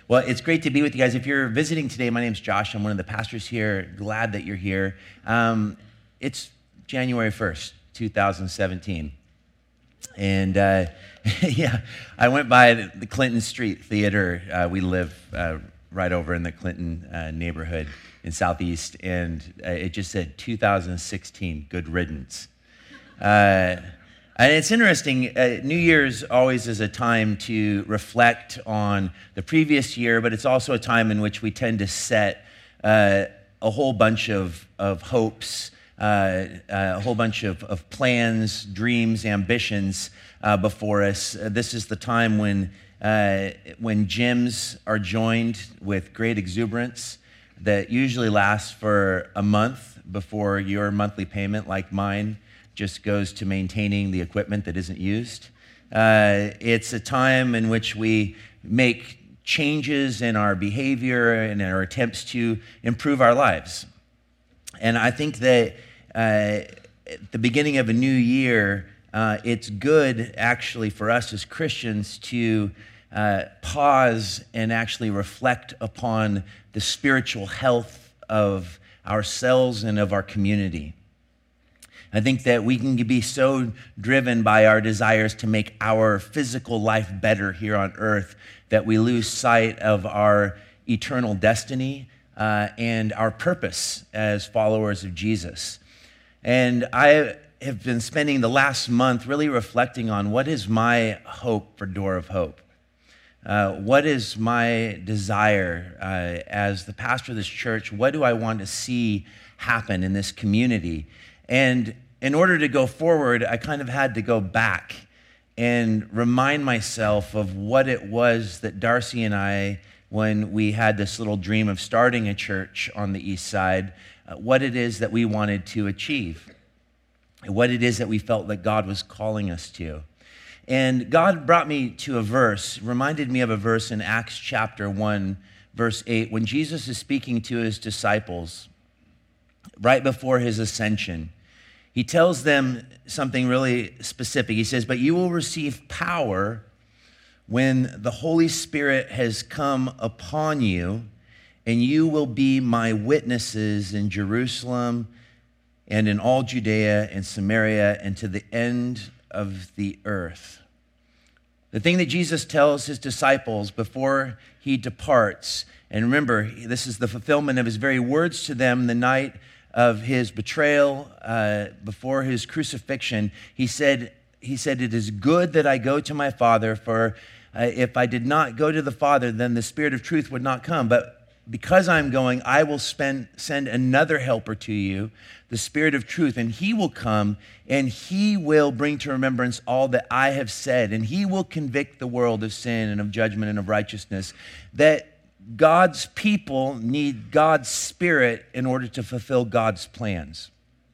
Well, it's great to be with you guys. If you're visiting today, my name's Josh. I'm one of the pastors here. Glad that you're here. It's January 1st, 2017. And yeah, I went by the Clinton Street Theater. We live right over in the Clinton neighborhood in Southeast, and it just said 2016, good riddance. And it's interesting, New Year's always is a time to reflect on the previous year, but it's also a time in which we tend to set a whole bunch of hopes, a whole bunch of plans, dreams, ambitions before us. This is the time when gyms are joined with great exuberance that usually lasts for a month before your monthly payment, like mine, just goes to maintaining the equipment that isn't used. It's a time in which we make changes in our behavior and in our attempts to improve our lives. And I think that at the beginning of a new year, it's good actually for us as Christians to pause and actually reflect upon the spiritual health of ourselves and of our community. I think that we can be so driven by our desires to make our physical life better here on earth that we lose sight of our eternal destiny and our purpose as followers of Jesus. And I have been spending the last month really reflecting on what is my hope for Door of Hope. What is my desire as the pastor of this church? What do I want to see happen in this community? And in order to go forward, I kind of had to go back and remind myself of what it was that Darcy and I, when we had this little dream of starting a church on the east side, what it is that we wanted to achieve, what it is that we felt that God was calling us to. And God brought me to a verse, reminded me of a verse in Acts chapter 1, verse 8, when Jesus is speaking to his disciples right before his ascension. He tells them something really specific. He says, "But you will receive power when the Holy Spirit has come upon you, and you will be my witnesses in Jerusalem and in all Judea and Samaria and to the end of the earth." The thing that Jesus tells his disciples before he departs, and remember, this is the fulfillment of his very words to them the night of his betrayal, before his crucifixion. He said, "It is good that I go to my Father, for if I did not go to the Father, then the Spirit of truth would not come. But because I'm going, I will send another helper to you, the Spirit of truth, and he will come, and he will bring to remembrance all that I have said, and he will convict the world of sin and of judgment and of righteousness." That God's people need God's Spirit in order to fulfill God's plans.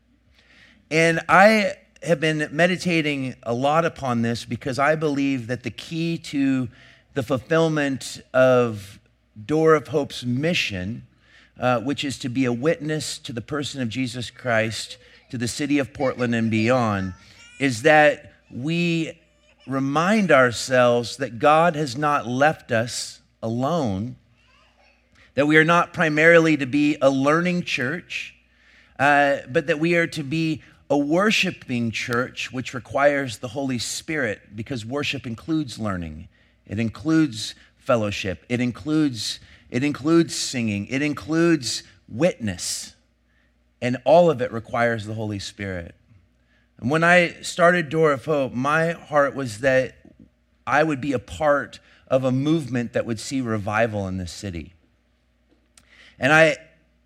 And I have been meditating a lot upon this because I believe that the key to the fulfillment of Door of Hope's mission, which is to be a witness to the person of Jesus Christ, to the city of Portland and beyond, is that we remind ourselves that God has not left us alone, that we are not primarily to be a learning church, but that we are to be a worshiping church, which requires the Holy Spirit, because worship includes learning. It includes fellowship. It includes singing. It includes witness. And all of it requires the Holy Spirit. And when I started Door of Hope, my heart was that I would be a part of a movement that would see revival in this city. And I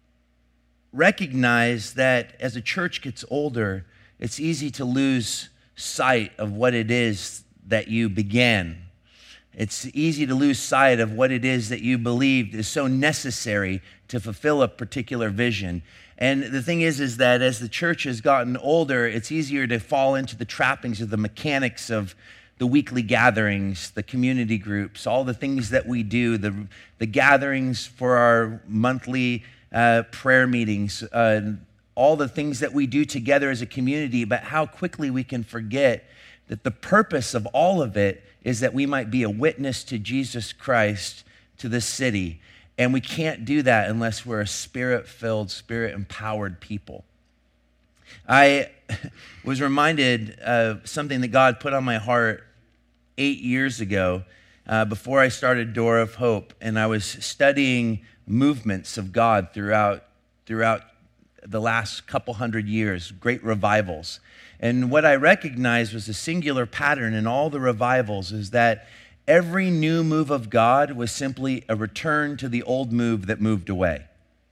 recognize that as a church gets older, it's easy to lose sight of what it is that you began. It's easy to lose sight of what it is that you believed is so necessary to fulfill a particular vision. And the thing is that as the church has gotten older, it's easier to fall into the trappings of the mechanics of the weekly gatherings, the community groups, all the things that we do, the gatherings for our monthly prayer meetings, all the things that we do together as a community, but how quickly we can forget that the purpose of all of it is that we might be a witness to Jesus Christ to this city. And we can't do that unless we're a Spirit-filled, Spirit-empowered people. I was reminded of something that God put on my heart 8 years ago before I started Door of Hope, and I was studying movements of God throughout the last couple hundred years, great revivals. And what I recognized was a singular pattern in all the revivals is that every new move of God was simply a return to the old move that moved away.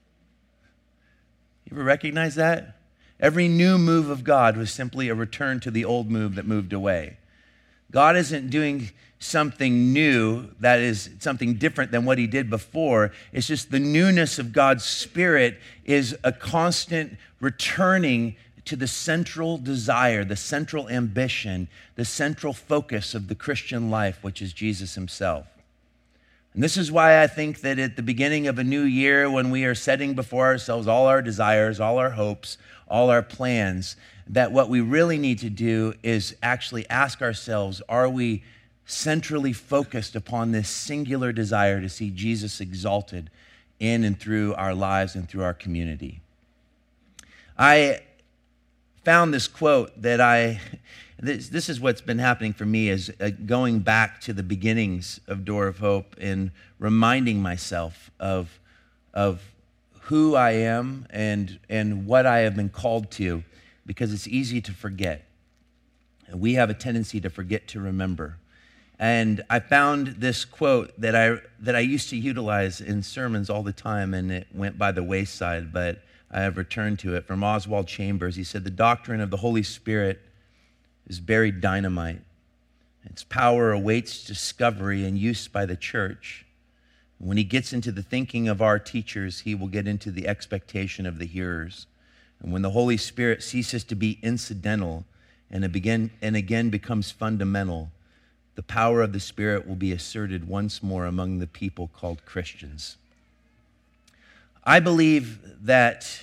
You ever recognize that? Every new move of God was simply a return to the old move that moved away. God isn't doing something new that is something different than what he did before. It's just the newness of God's Spirit is a constant returning to the central desire, the central ambition, the central focus of the Christian life, which is Jesus himself. And this is why I think that at the beginning of a new year, when we are setting before ourselves all our desires, all our hopes, all our plans, that what we really need to do is actually ask ourselves, are we centrally focused upon this singular desire to see Jesus exalted in and through our lives and through our community? I found this quote that this is what's been happening for me, is going back to the beginnings of Door of Hope and reminding myself of who I am and what I have been called to, because it's easy to forget. We have a tendency to forget to remember. And I found this quote that I used to utilize in sermons all the time, and it went by the wayside, but I have returned to it, from Oswald Chambers. He said, "The doctrine of the Holy Spirit is buried dynamite. Its power awaits discovery and use by the church. When he gets into the thinking of our teachers, he will get into the expectation of the hearers. And when the Holy Spirit ceases to be incidental and again becomes fundamental, the power of the Spirit will be asserted once more among the people called Christians." I believe that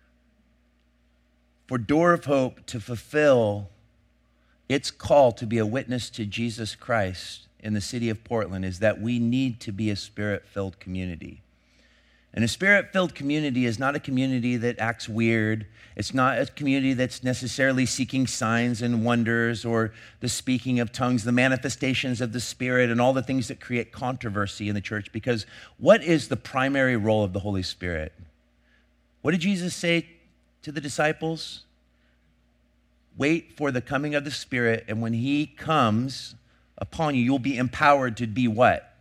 for Door of Hope to fulfill its call to be a witness to Jesus Christ in the city of Portland is that we need to be a Spirit-filled community. And a Spirit-filled community is not a community that acts weird. It's not a community that's necessarily seeking signs and wonders or the speaking of tongues, the manifestations of the Spirit, and all the things that create controversy in the church. Because what is the primary role of the Holy Spirit? What did Jesus say to the disciples? Wait for the coming of the Spirit, and when he comes upon you, you'll be empowered to be what?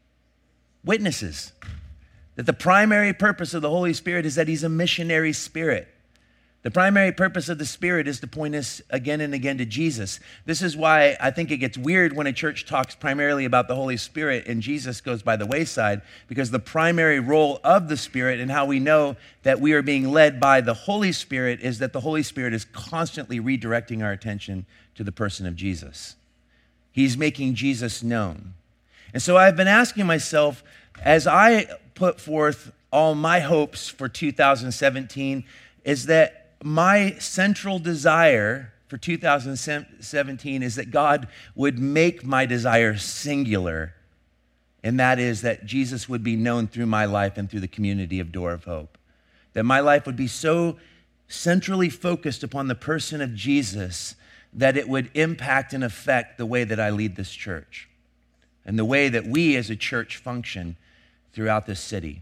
Witnesses. That the primary purpose of the Holy Spirit is that he's a missionary spirit. The primary purpose of the Spirit is to point us again and again to Jesus. This is why I think it gets weird when a church talks primarily about the Holy Spirit and Jesus goes by the wayside, because the primary role of the Spirit and how we know that we are being led by the Holy Spirit is that the Holy Spirit is constantly redirecting our attention to the person of Jesus. He's making Jesus known. And so I've been asking myself, as I put forth all my hopes for 2017, is that my central desire for 2017 is that God would make my desire singular, and that is that Jesus would be known through my life and through the community of Door of Hope. That my life would be so centrally focused upon the person of Jesus that it would impact and affect the way that I lead this church and the way that we as a church function throughout this city.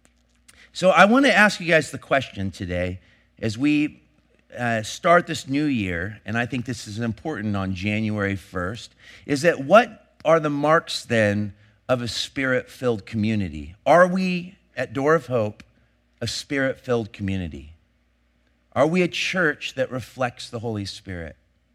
So I want to ask you guys the question today as we start this new year, and I think this is important on January 1st, is that what are the marks then of a Spirit-filled community? Are we at Door of Hope a Spirit-filled community? Are we a church that reflects the Holy Spirit?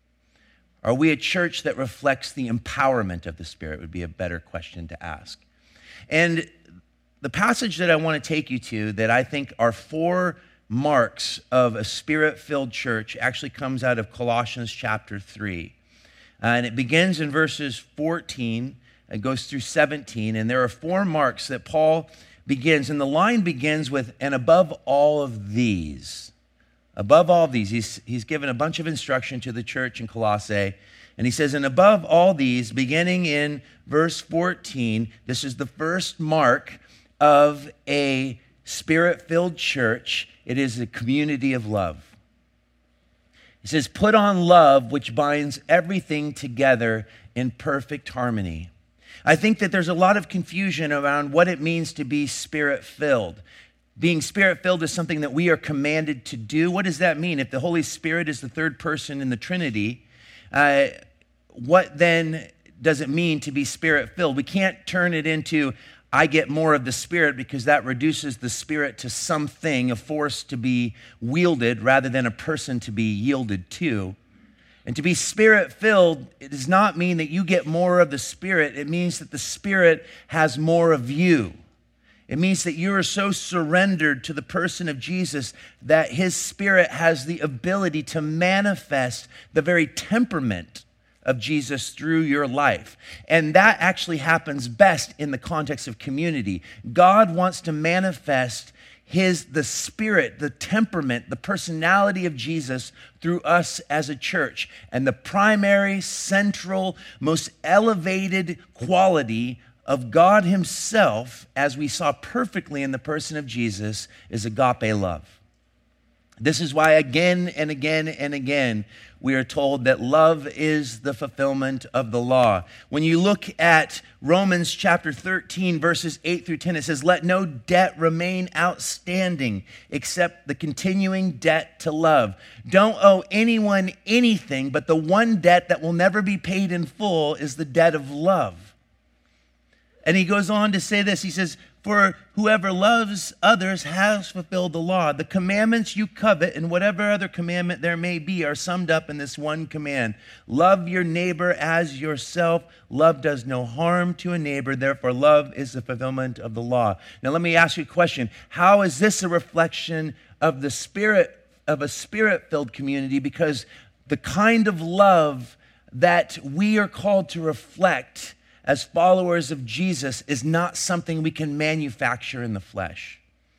Are we a church that reflects the empowerment of the Spirit would be a better question to ask. And the passage that I want to take you to that I think are four marks of a Spirit-filled church actually comes out of Colossians chapter 3. And it begins in verses 14 and goes through 17. And there are four marks that Paul begins. And the line begins with, "And above all of these." Above all of these, he's given a bunch of instruction to the church in Colossae. And he says, and above all these, beginning in verse 14, this is the first mark of a Spirit-filled church. It is a community of love. He says, put on love, which binds everything together in perfect harmony. I think that there's a lot of confusion around what it means to be Spirit-filled. Being Spirit-filled is something that we are commanded to do. What does that mean? If the Holy Spirit is the third person in the Trinity, what then does it mean to be Spirit-filled? We can't turn it into, I get more of the Spirit, because that reduces the Spirit to something, a force to be wielded rather than a person to be yielded to. And to be Spirit-filled, it does not mean that you get more of the Spirit. It means that the Spirit has more of you. It means that you are so surrendered to the person of Jesus that his Spirit has the ability to manifest the very temperament of Jesus through your life. And that actually happens best in the context of community. God wants to manifest the Spirit, the temperament, the personality of Jesus through us as a church. And the primary, central, most elevated quality of God himself, as we saw perfectly in the person of Jesus, is agape love. This is why again and again and again, we are told that love is the fulfillment of the law. When you look at Romans chapter 13, verses 8 through 10, it says, let no debt remain outstanding except the continuing debt to love. Don't owe anyone anything, but the one debt that will never be paid in full is the debt of love. And he goes on to say this, he says, for whoever loves others has fulfilled the law. The commandments you covet and whatever other commandment there may be are summed up in this one command. Love your neighbor as yourself. Love does no harm to a neighbor. Therefore, love is the fulfillment of the law. Now, let me ask you a question. How is this a reflection of the Spirit, of a Spirit-filled community? Because the kind of love that we are called to reflect as followers of Jesus is not something we can manufacture in the flesh.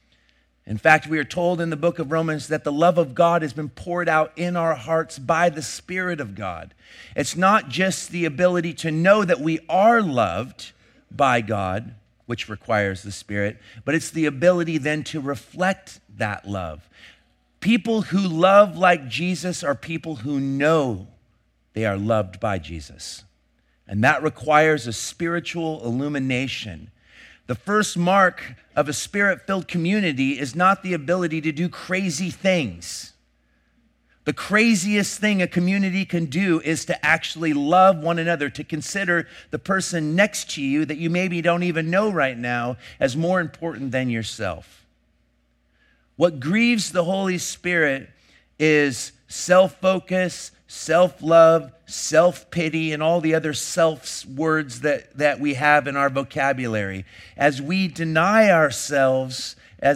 In fact, we are told in the book of Romans that the love of God has been poured out in our hearts by the Spirit of God. It's not just the ability to know that we are loved by God, which requires the Spirit, but it's the ability then to reflect that love. People who love like Jesus are people who know they are loved by Jesus. And that requires a spiritual illumination. The first mark of a Spirit-filled community is not the ability to do crazy things. The craziest thing a community can do is to actually love one another, to consider the person next to you that you maybe don't even know right now as more important than yourself. What grieves the Holy Spirit is self-focus, self-love, self-pity, and all the other self words that we have in our vocabulary. As we deny ourselves, as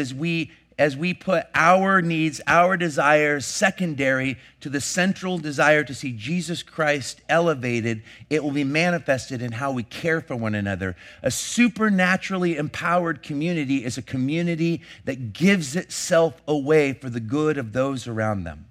we put our needs, our desires secondary to the central desire to see Jesus Christ elevated, it will be manifested in how we care for one another. A supernaturally empowered community is a community that gives itself away for the good of those around them.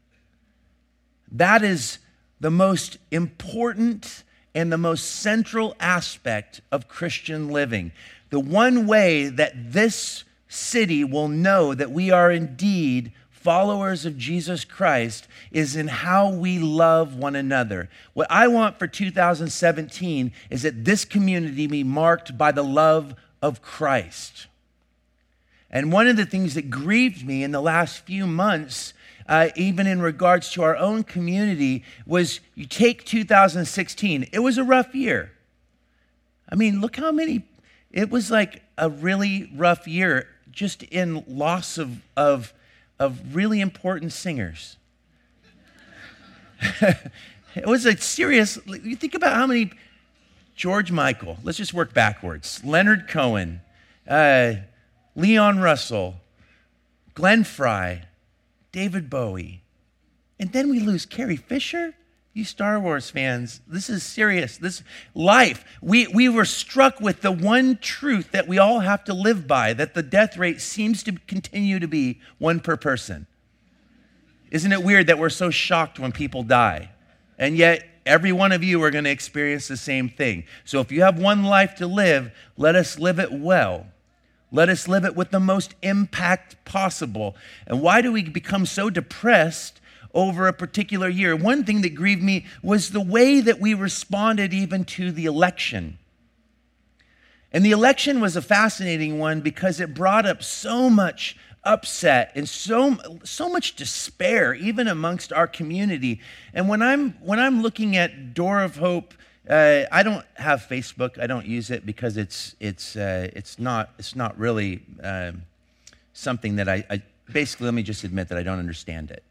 That is the most important and the most central aspect of Christian living. The one way that this city will know that we are indeed followers of Jesus Christ is in how we love one another. What I want for 2017 is that this community be marked by the love of Christ. And one of the things that grieved me in the last few months, even in regards to our own community, was you take 2016. It was a rough year. I mean, look how many, it was like a really rough year just in loss of really important singers. It was a serious, you think about how many, George Michael, let's just work backwards, Leonard Cohen, Leon Russell, Glenn Frey, David Bowie, and then we lose Carrie Fisher. You Star Wars fans, this is serious. This life, we were struck with the one truth that we all have to live by, that the death rate seems to continue to be one per person. Isn't it weird that we're so shocked when people die? And yet Every one of you are going to experience the same thing. So if you have one life to live, let us live it well. Let us live it with the most impact possible. And why do we become so depressed over a particular year? One thing that grieved me was the way that we responded even to the election. And the election was a fascinating one because it brought up so much upset and so much despair, even amongst our community. And when I'm looking at Door of Hope, I don't have Facebook. I don't use it because it's not really something that I basically, let me just admit that I don't understand it.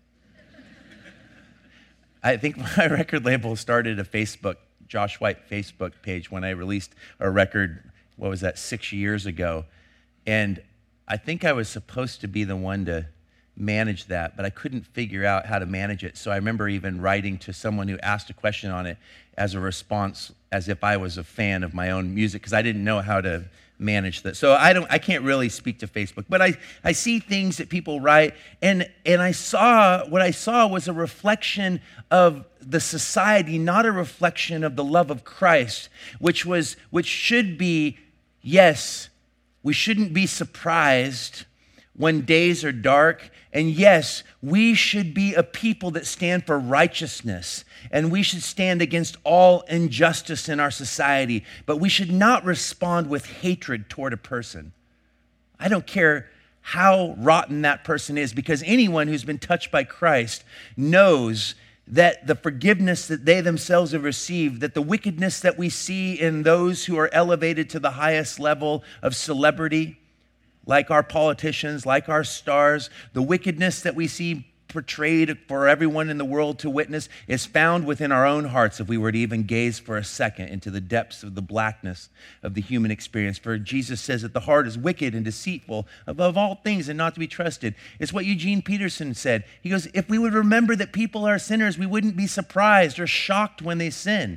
I think my record label started a Facebook, Josh White Facebook page when I released a record, 6 years ago. And I think I was supposed to be the one to manage that, but I couldn't figure out how to manage it. So I remember even writing to someone who asked a question on it as a response, as if I was a fan of my own music, because I didn't know how to manage that. So I can't really speak to Facebook, but I see things that people write, and what I saw was a reflection of the society, not a reflection of the love of Christ, which should be, yes, we shouldn't be surprised when days are dark. And yes, we should be a people that stand for righteousness, and we should stand against all injustice in our society, but we should not respond with hatred toward a person. I don't care how rotten that person is, because anyone who's been touched by Christ knows that the forgiveness that they themselves have received, that the wickedness that we see in those who are elevated to the highest level of celebrity, like our politicians, like our stars, the wickedness that we see portrayed for everyone in the world to witness is found within our own hearts if we were to even gaze for a second into the depths of the blackness of the human experience. For Jesus says that the heart is wicked and deceitful above all things and not to be trusted. It's what Eugene Peterson said. He goes, if we would remember that people are sinners, we wouldn't be surprised or shocked when they sin.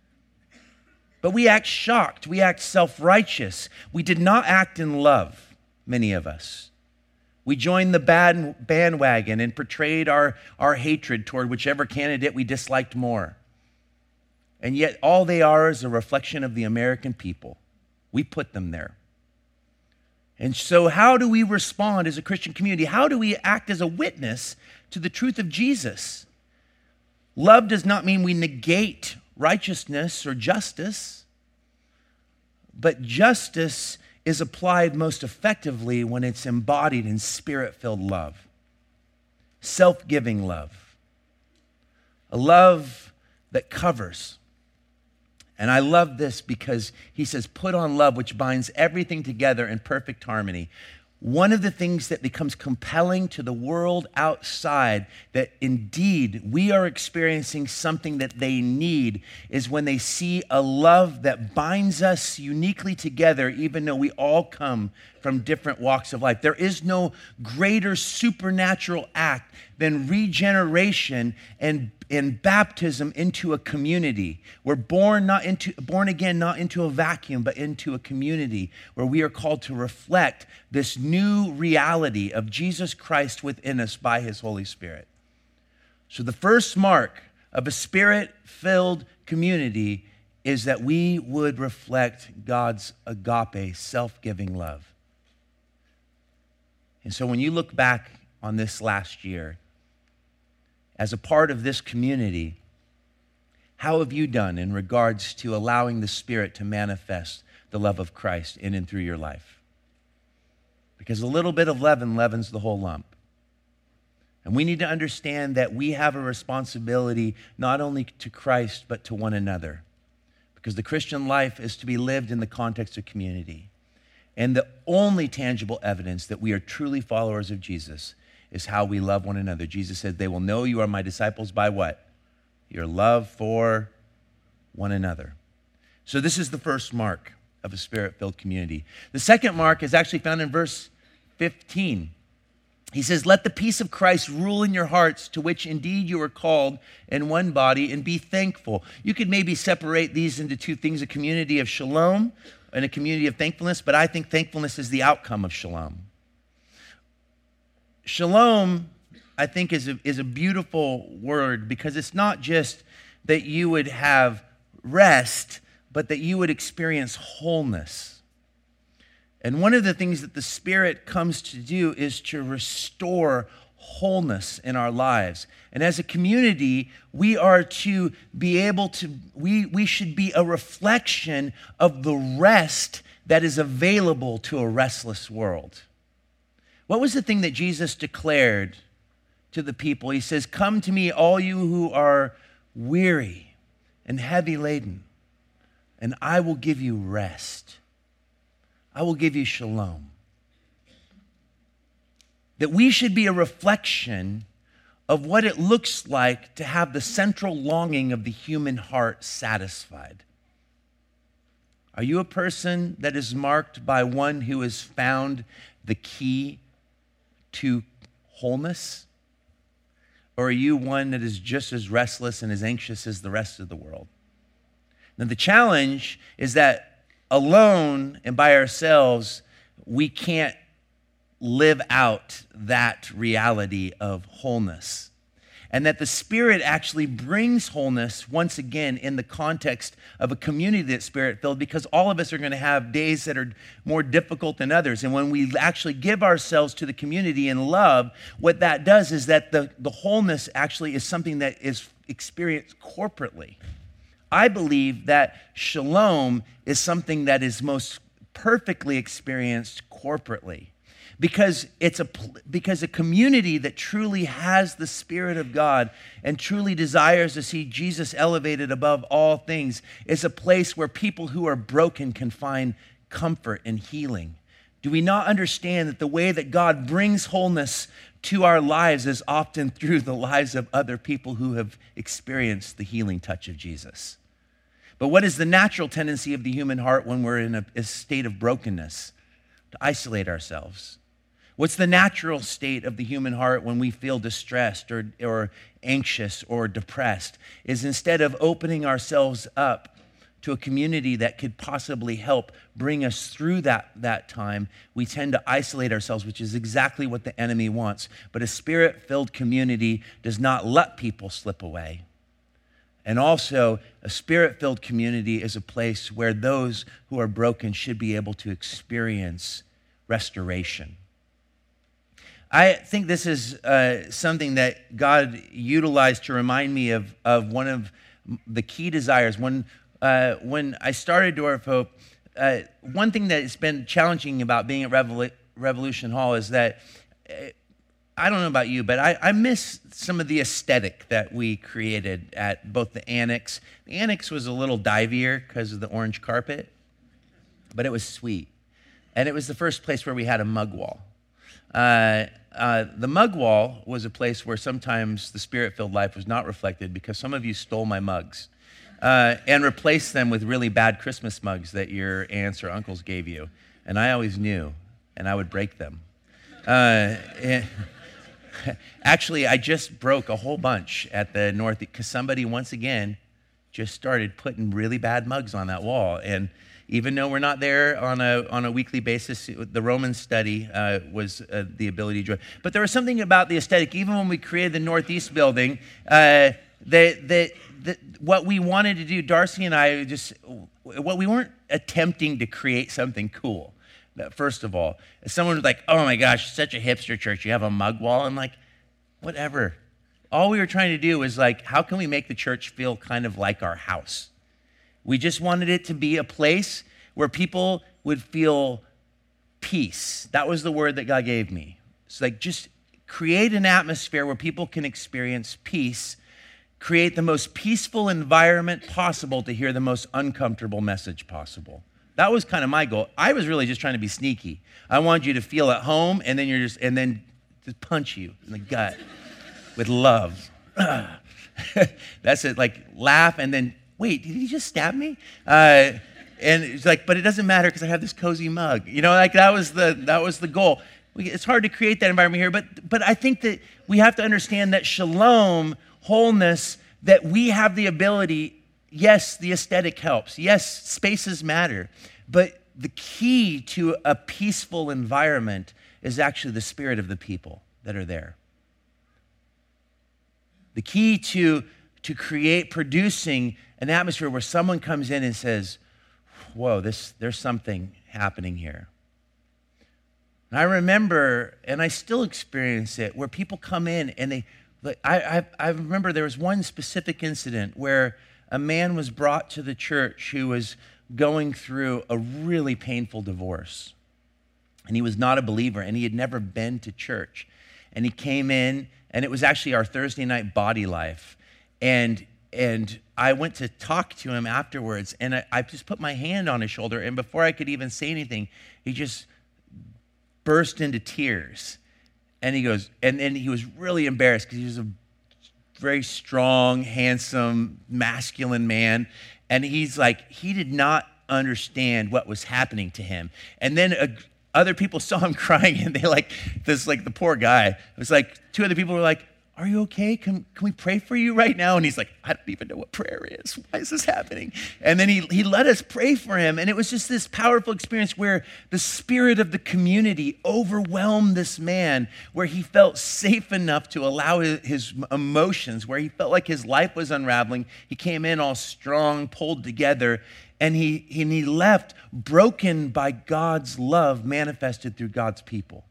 But we act shocked. We act self-righteous. We did not act in love. Many of us. We joined the bandwagon and portrayed our hatred toward whichever candidate we disliked more. And yet all they are is a reflection of the American people. We put them there. And so how do we respond as a Christian community? How do we act as a witness to the truth of Jesus? Love does not mean we negate righteousness or justice, but justice is applied most effectively when it's embodied in spirit-filled love, self-giving love, a love that covers. And I love this because he says, put on love, which binds everything together in perfect harmony. One of the things that becomes compelling to the world outside, that indeed we are experiencing something that they need, is when they see a love that binds us uniquely together, even though we all come from different walks of life. There is no greater supernatural act than regeneration and baptism into a community. We're born again, not into a vacuum, but into a community where we are called to reflect this new reality of Jesus Christ within us by his Holy Spirit. So the first mark of a spirit-filled community is that we would reflect God's agape, self-giving love. And so when you look back on this last year, as a part of this community, how have you done in regards to allowing the Spirit to manifest the love of Christ in and through your life? Because a little bit of leaven leavens the whole lump. And we need to understand that we have a responsibility not only to Christ, but to one another. Because the Christian life is to be lived in the context of community. And the only tangible evidence that we are truly followers of Jesus is how we love one another. Jesus said, they will know you are my disciples by what? Your love for one another. So this is the first mark of a spirit-filled community. The second mark is actually found in verse 15. He says, let the peace of Christ rule in your hearts, to which indeed you are called in one body, and be thankful. You could maybe separate these into two things, a community of shalom and a community of thankfulness, but I think thankfulness is the outcome of shalom. Shalom, I think, is a beautiful word, because it's not just that you would have rest, but that you would experience wholeness. And one of the things that the Spirit comes to do is to restore wholeness in our lives. And as a community, we are to be able to, we should be a reflection of the rest that is available to a restless world. What was the thing that Jesus declared to the people? He says, "Come to me, all you who are weary and heavy laden, and I will give you rest. I will give you shalom." That we should be a reflection of what it looks like to have the central longing of the human heart satisfied. Are you a person that is marked by one who has found the key to wholeness? Or are you one that is just as restless and as anxious as the rest of the world? Now, the challenge is that alone and by ourselves, we can't live out that reality of wholeness. And that the Spirit actually brings wholeness once again in the context of a community that's Spirit-filled, because all of us are going to have days that are more difficult than others. And when we actually give ourselves to the community in love, what that does is that the wholeness actually is something that is experienced corporately. I believe that shalom is something that is most perfectly experienced corporately. Because a community that truly has the Spirit of God and truly desires to see Jesus elevated above all things is a place where people who are broken can find comfort and healing. Do we not understand that the way that God brings wholeness to our lives is often through the lives of other people who have experienced the healing touch of Jesus? But what is the natural tendency of the human heart when we're in a state of brokenness? To isolate ourselves. What's the natural state of the human heart when we feel distressed or anxious or depressed? Is instead of opening ourselves up to a community that could possibly help bring us through that time, we tend to isolate ourselves, which is exactly what the enemy wants. But a Spirit-filled community does not let people slip away. And also, a Spirit-filled community is a place where those who are broken should be able to experience restoration. I think this is something that God utilized to remind me of one of the key desires. When I started Door of Hope, one thing that has been challenging about being at Revolution Hall is that, I don't know about you, but I miss some of the aesthetic that we created at both the Annex. The Annex was a little divier because of the orange carpet, but it was sweet. And it was the first place where we had a mug wall. The mug wall was a place where sometimes the Spirit-filled life was not reflected because some of you stole my mugs and replaced them with really bad Christmas mugs that your aunts or uncles gave you. And I always knew, and I would break them. Actually, I just broke a whole bunch at the North because somebody, once again, just started putting really bad mugs on that wall. And even though we're not there on a weekly basis, the Roman study was the ability to join. But there was something about the aesthetic, even when we created the Northeast building, what we wanted to do, Darcy and I we weren't attempting to create something cool. First of all, someone was like, "Oh my gosh, such a hipster church. You have a mug wall." I'm like, whatever. All we were trying to do was like, how can we make the church feel kind of like our house? We just wanted it to be a place where people would feel peace. That was the word that God gave me. It's like just create an atmosphere where people can experience peace, create the most peaceful environment possible to hear the most uncomfortable message possible. That was kind of my goal. I was really just trying to be sneaky. I wanted you to feel at home and then just punch you in the gut with love. That's it, like laugh and then, wait, did he just stab me? And it's like, but it doesn't matter because I have this cozy mug. You know, like that was the goal. It's hard to create that environment here, but I think that we have to understand that shalom, wholeness, that we have the ability. Yes, the aesthetic helps. Yes, spaces matter. But the key to a peaceful environment is actually the spirit of the people that are there. The key to to create, producing an atmosphere where someone comes in and says, whoa, there's something happening here. And I remember, and I still experience it, where people come in and I remember there was one specific incident where a man was brought to the church who was going through a really painful divorce. And he was not a believer, and he had never been to church. And he came in, and it was actually our Thursday night body life. And I went to talk to him afterwards, and I just put my hand on his shoulder, and before I could even say anything, he just burst into tears. And he goes, and he was really embarrassed because he was a very strong, handsome, masculine man. And he's like, he did not understand what was happening to him. And then other people saw him crying, and they the poor guy. It was like, two other people were like, are you okay? Can we pray for you right now? And he's like, I don't even know what prayer is. Why is this happening? And then he let us pray for him. And it was just this powerful experience where the spirit of the community overwhelmed this man, where he felt safe enough to allow his emotions, where he felt like his life was unraveling. He came in all strong, pulled together, and he left broken by God's love manifested through God's people.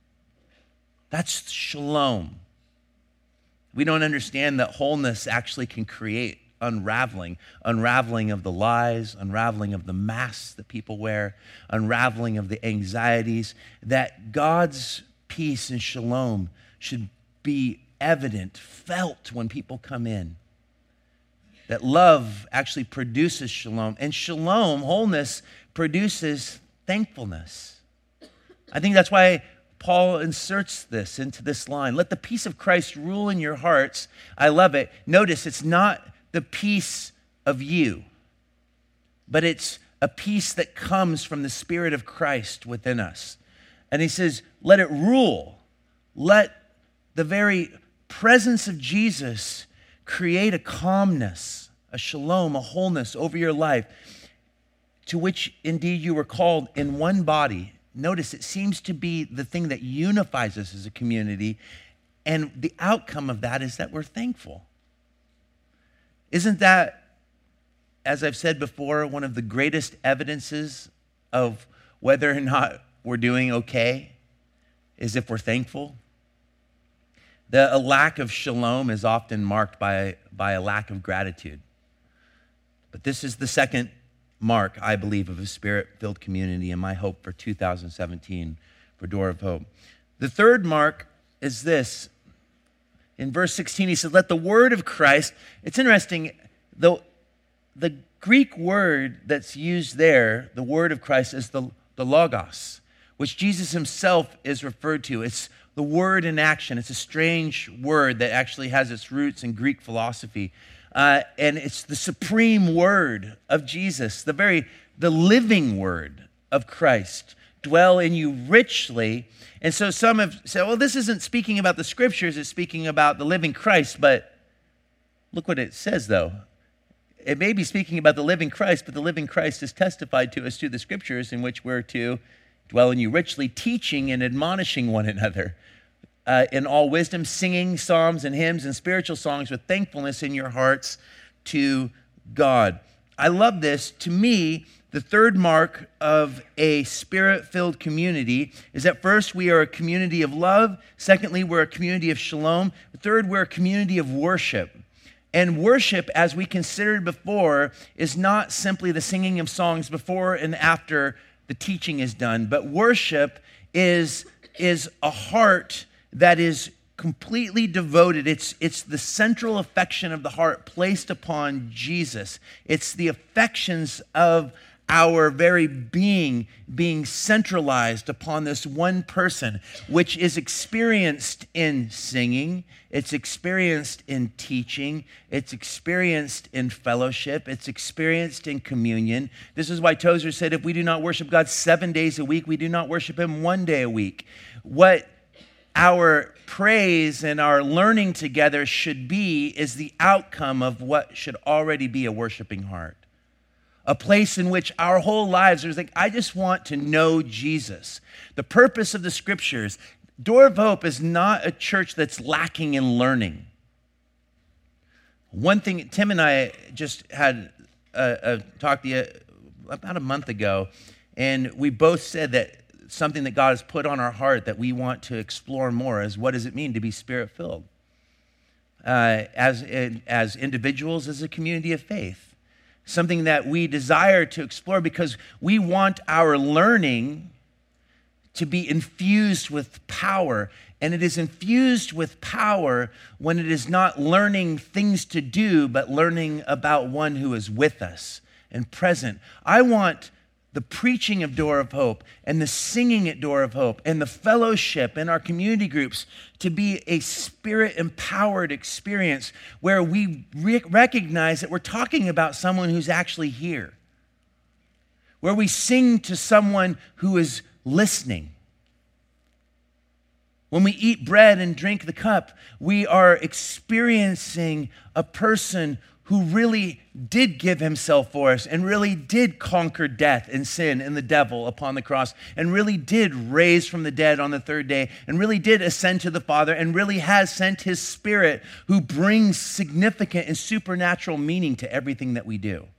That's shalom. We don't understand that wholeness actually can create unraveling of the lies, unraveling of the masks that people wear, unraveling of the anxieties, that God's peace and shalom should be evident, felt when people come in. That love actually produces shalom, and shalom, wholeness, produces thankfulness. I think that's why Paul inserts this into this line. Let the peace of Christ rule in your hearts. I love it. Notice it's not the peace of you, but it's a peace that comes from the Spirit of Christ within us. And he says, let it rule. Let the very presence of Jesus create a calmness, a shalom, a wholeness over your life, to which indeed you were called in one body. Notice it seems to be the thing that unifies us as a community, and the outcome of that is that we're thankful. Isn't that, as I've said before, one of the greatest evidences of whether or not we're doing okay is if we're thankful? A lack of shalom is often marked by a lack of gratitude. But this is the second mark, I believe, of a Spirit-filled community, and my hope for 2017 for Door of Hope. The third mark is this. In verse 16, he said, let the word of Christ, it's interesting, the Greek word that's used there, the word of Christ, is the logos, which Jesus himself is referred to. It's the word in action. It's a strange word that actually has its roots in Greek philosophy. And it's the supreme word of Jesus, the living word of Christ, dwell in you richly. And so some have said, well, this isn't speaking about the scriptures, it's speaking about the living Christ. But look what it says, though. It may be speaking about the living Christ, but the living Christ is testified to us through the scriptures, in which we're to dwell in you richly, teaching and admonishing one another in all wisdom, singing psalms and hymns and spiritual songs with thankfulness in your hearts to God. I love this. To me, the third mark of a Spirit-filled community is that first, we are a community of love. Secondly, we're a community of shalom. Third, we're a community of worship. And worship, as we considered before, is not simply the singing of songs before and after the teaching is done, but worship is a heart that is completely devoted. It's the central affection of the heart placed upon Jesus. It's the affections of our very being centralized upon this one person, which is experienced in singing, it's experienced in teaching, it's experienced in fellowship, it's experienced in communion. This is why Tozer said, if we do not worship God 7 days a week, we do not worship him 1 day a week. What our praise and our learning together should be is the outcome of what should already be a worshiping heart. A place in which our whole lives are like, I just want to know Jesus. The purpose of the scriptures, Door of Hope is not a church that's lacking in learning. One thing, Tim and I just had a talk about a month ago, and we both said that something that God has put on our heart that we want to explore more is, what does it mean to be Spirit-filled? As individuals, as a community of faith. Something that we desire to explore because we want our learning to be infused with power. And it is infused with power when it is not learning things to do, but learning about one who is with us and present. I want the preaching of Door of Hope and the singing at Door of Hope and the fellowship in our community groups to be a Spirit-empowered experience where we recognize that we're talking about someone who's actually here, where we sing to someone who is listening. When we eat bread and drink the cup, we are experiencing a person who really did give himself for us and really did conquer death and sin and the devil upon the cross and really did raise from the dead on the third day and really did ascend to the Father and really has sent his Spirit who brings significant and supernatural meaning to everything that we do.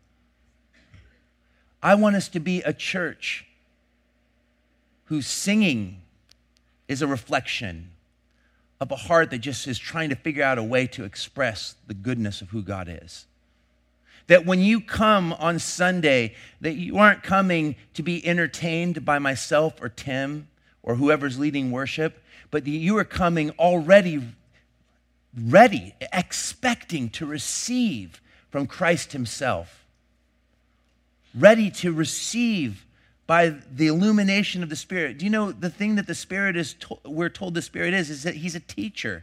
I want us to be a church whose singing is a reflection of a heart that just is trying to figure out a way to express the goodness of who God is. That when you come on Sunday, that you aren't coming to be entertained by myself or Tim or whoever's leading worship, but that you are coming already ready, expecting to receive from Christ himself. Ready to receive by the illumination of the Spirit. Do you know the thing that the Spirit is, we're told the Spirit is that he's a teacher.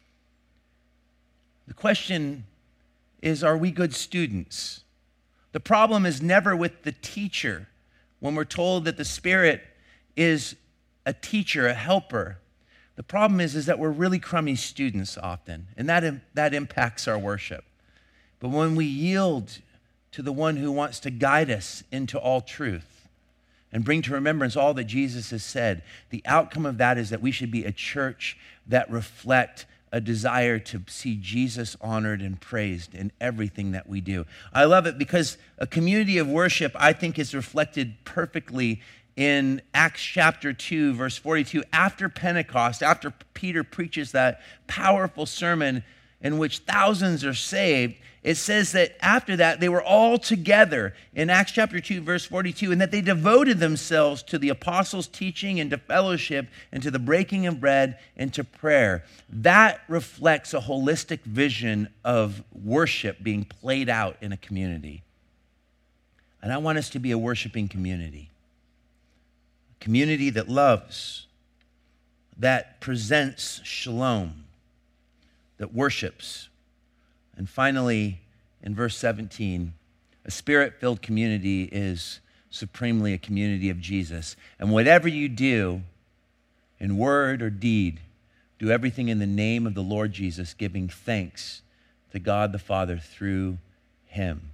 The question is, are we good students? The problem is never with the teacher. When we're told that the Spirit is a teacher, a helper, the problem is that we're really crummy students often, and that impacts our worship. But when we yield to the one who wants to guide us into all truth, and bring to remembrance all that Jesus has said, the outcome of that is that we should be a church that reflect a desire to see Jesus honored and praised in everything that we do. I love it because a community of worship, I think, is reflected perfectly in Acts chapter 2, verse 42. After Pentecost, after Peter preaches that powerful sermon in which thousands are saved, it says that after that, they were all together in Acts chapter 2, verse 42, and that they devoted themselves to the apostles' teaching and to fellowship and to the breaking of bread and to prayer. That reflects a holistic vision of worship being played out in a community. And I want us to be a worshiping community. A community that loves, that presents shalom, that worships. And finally, in verse 17, a Spirit-filled community is supremely a community of Jesus. And whatever you do, in word or deed, do everything in the name of the Lord Jesus, giving thanks to God the Father through him.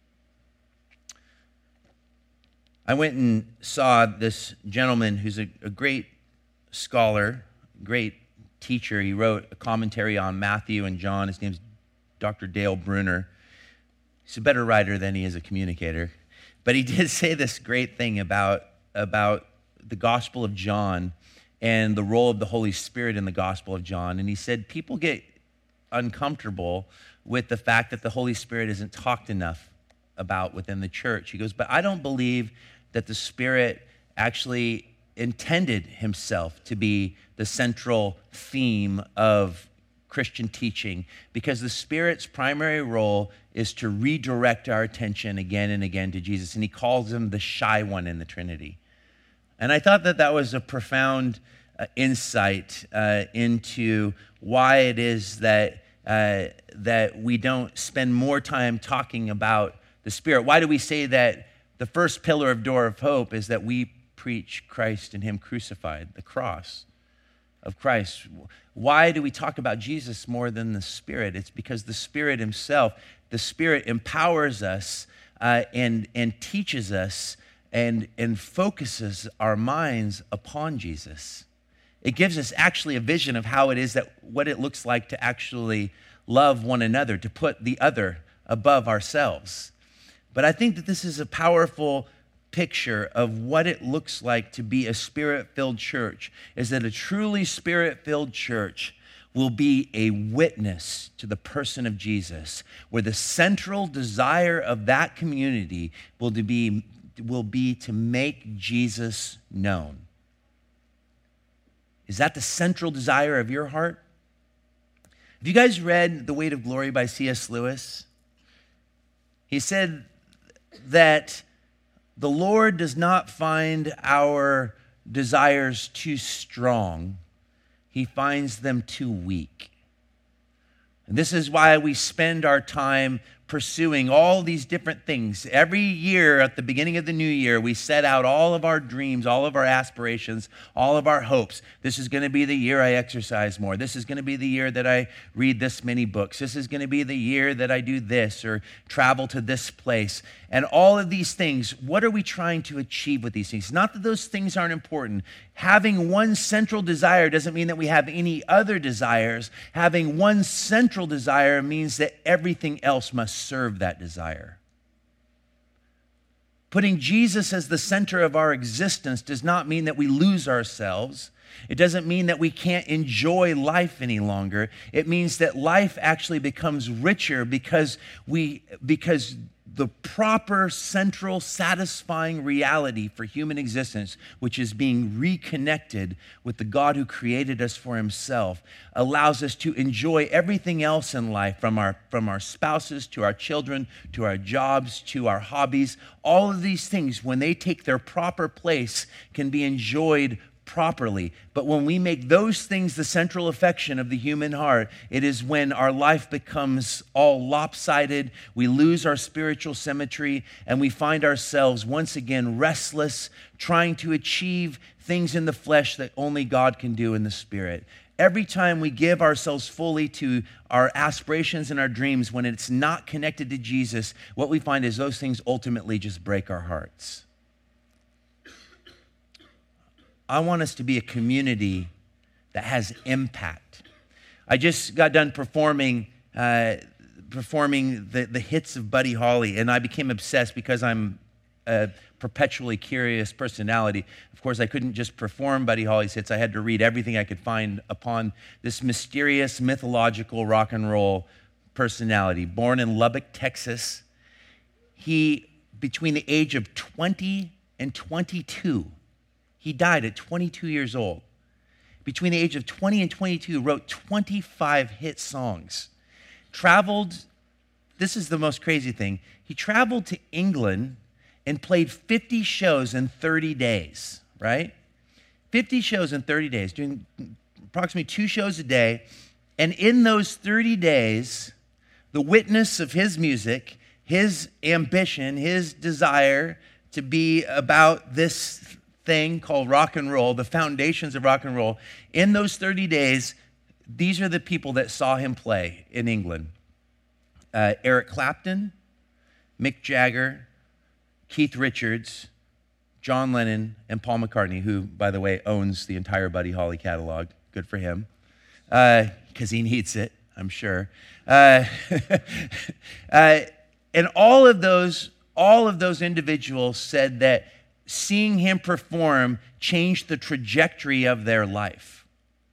I went and saw this gentleman who's a great scholar, great teacher. He wrote a commentary on Matthew and John. His name's Dr. Dale Bruner. He's a better writer than he is a communicator. But he did say this great thing about the Gospel of John and the role of the Holy Spirit in the Gospel of John. And he said people get uncomfortable with the fact that the Holy Spirit isn't talked enough about within the church. He goes, but I don't believe that the Spirit actually intended himself to be the central theme of Christian teaching, because the Spirit's primary role is to redirect our attention again and again to Jesus. And he calls him the shy one in the Trinity. And I thought that that was a profound insight into why it is that we don't spend more time talking about the Spirit. Why do we say that the first pillar of Door of Hope is that we preach Christ and him crucified, the cross of Christ? Why do we talk about Jesus more than the Spirit? It's because the Spirit himself, the Spirit empowers us and teaches us and focuses our minds upon Jesus. It gives us actually a vision of how it is that what it looks like to actually love one another, to put the other above ourselves. But I think that this is a powerful picture of what it looks like to be a Spirit-filled church, is that a truly Spirit-filled church will be a witness to the person of Jesus, where the central desire of that community will be to make Jesus known. Is that the central desire of your heart? Have you guys read The Weight of Glory by C.S. Lewis? He said that the Lord does not find our desires too strong. He finds them too weak. And this is why we spend our time pursuing all these different things. Every year at the beginning of the new year, we set out all of our dreams, all of our aspirations, all of our hopes. This is going to be the year I exercise more. This is going to be the year that I read this many books. This is going to be the year that I do this or travel to this place. And all of these things, what are we trying to achieve with these things? Not that those things aren't important. Having one central desire doesn't mean that we have any other desires. Having one central desire means that everything else must serve that desire. Putting Jesus as the center of our existence does not mean that we lose ourselves. It doesn't mean that we can't enjoy life any longer. It means that life actually becomes richer because the proper central satisfying reality for human existence, which is being reconnected with the God who created us for himself, allows us to enjoy everything else in life, from our spouses to our children to our jobs to our hobbies. All of these things, when they take their proper place, can be enjoyed properly. But when we make those things the central affection of the human heart, it is when our life becomes all lopsided, we lose our spiritual symmetry, and we find ourselves once again restless, trying to achieve things in the flesh that only God can do in the Spirit. Every time we give ourselves fully to our aspirations and our dreams, when it's not connected to Jesus, what we find is those things ultimately just break our hearts. I want us to be a community that has impact. I just got done performing the hits of Buddy Holly, and I became obsessed because I'm a perpetually curious personality. Of course, I couldn't just perform Buddy Holly's hits. I had to read everything I could find upon this mysterious, mythological rock and roll personality. Born in Lubbock, Texas, he, between the age of 20 and 22, he died at 22 years old. Between the age of 20 and 22, wrote 25 hit songs. Traveled, this is the most crazy thing, he traveled to England and played 50 shows in 30 days, right? 50 shows in 30 days, doing approximately 2 shows a day. And in those 30 days, the witness of his music, his ambition, his desire to be about this thing called rock and roll, the foundations of rock and roll, in those 30 days, these are the people that saw him play in England. Eric Clapton, Mick Jagger, Keith Richards, John Lennon, and Paul McCartney, who, by the way, owns the entire Buddy Holly catalog. Good for him, because he needs it, I'm sure. And all of those individuals said that seeing him perform changed the trajectory of their life.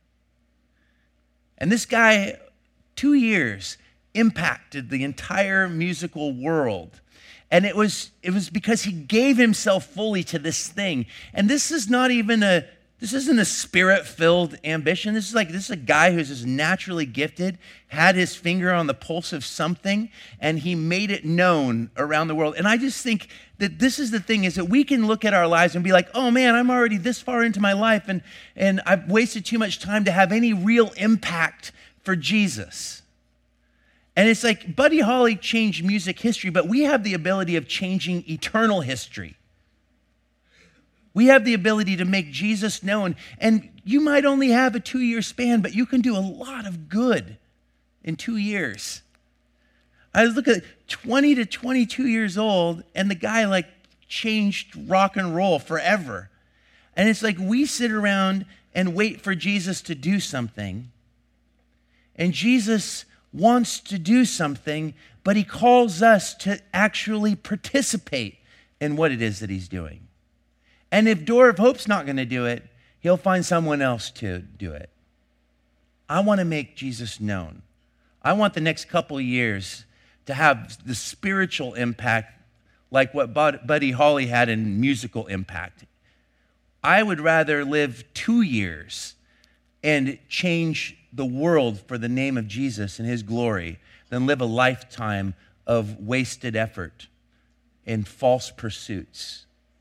And this guy, 2 years, impacted the entire musical world. And it was because he gave himself fully to this thing. And this isn't a spirit-filled ambition. This is a guy who's just naturally gifted, had his finger on the pulse of something, and he made it known around the world. And I just think that this is the thing, is that we can look at our lives and be like, oh man, I'm already this far into my life, and I've wasted too much time to have any real impact for Jesus. And it's like Buddy Holly changed music history, but we have the ability of changing eternal history. We have the ability to make Jesus known. And you might only have a 2-year span, but you can do a lot of good in 2 years. I look at 20 to 22 years old, and the guy changed rock and roll forever. And it's like we sit around and wait for Jesus to do something. And Jesus wants to do something, but he calls us to actually participate in what it is that he's doing. And if Door of Hope's not going to do it, he'll find someone else to do it. I want to make Jesus known. I want the next couple years to have the spiritual impact like what Buddy Holly had in musical impact. I would rather live 2 years and change the world for the name of Jesus and his glory than live a lifetime of wasted effort and false pursuits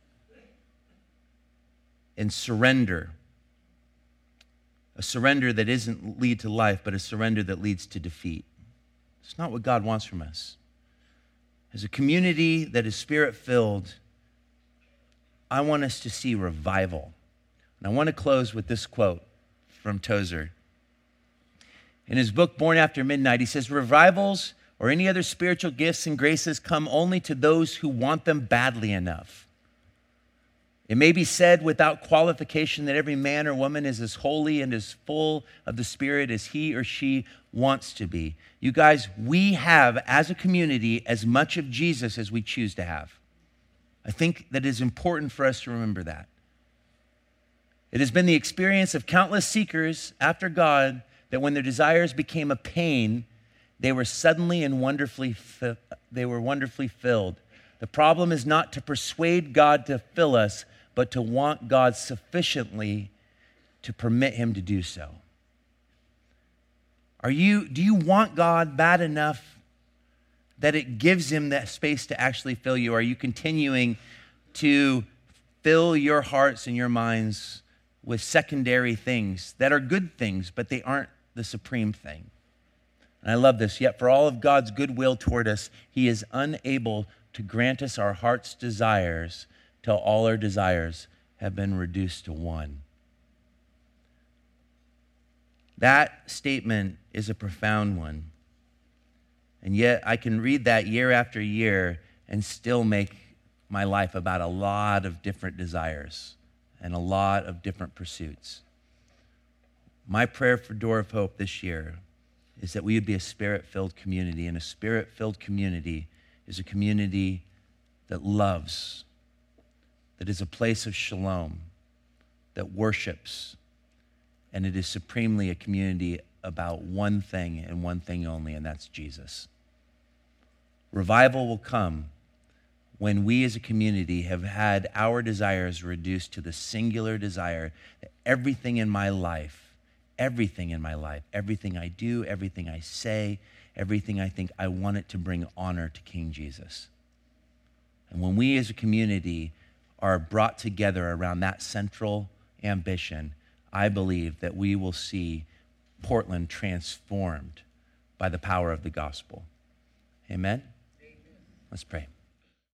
and surrender. A surrender that isn't lead to life, but a surrender that leads to defeat. It's not what God wants from us. As a community that is spirit-filled, I want us to see revival. And I want to close with this quote from Tozer. In his book, Born After Midnight, he says, revivals or any other spiritual gifts and graces come only to those who want them badly enough. It may be said without qualification that every man or woman is as holy and as full of the Spirit as he or she wants to be. You guys, we have, as a community, as much of Jesus as we choose to have. I think that it is important for us to remember that. It has been the experience of countless seekers after God that when their desires became a pain, they were suddenly and wonderfully filled. The problem is not to persuade God to fill us, but to want God sufficiently to permit him to do so. Do you want God bad enough that it gives him that space to actually fill you? Are you continuing to fill your hearts and your minds with secondary things that are good things, but they aren't the supreme thing? And I love this. Yet for all of God's goodwill toward us, he is unable to grant us our heart's desires till all our desires have been reduced to one. That statement is a profound one. And yet I can read that year after year and still make my life about a lot of different desires and a lot of different pursuits. My prayer for Door of Hope this year is that we would be a spirit-filled community, and a spirit-filled community is a community that loves, that is a place of shalom, that worships, and it is supremely a community about one thing and one thing only, and that's Jesus. Revival will come when we as a community have had our desires reduced to the singular desire that everything in my life, everything I do, everything I say, everything I think, I want it to bring honor to King Jesus. And when we as a community are brought together around that central ambition, I believe that we will see Portland transformed by the power of the gospel. Amen? Let's pray.